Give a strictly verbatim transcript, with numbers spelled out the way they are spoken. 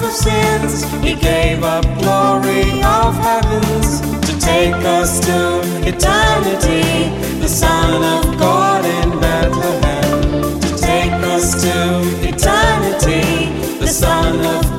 of sins. He gave up glory of heavens to take us to eternity. The Son of God in Bethlehem to take us to eternity. The Son of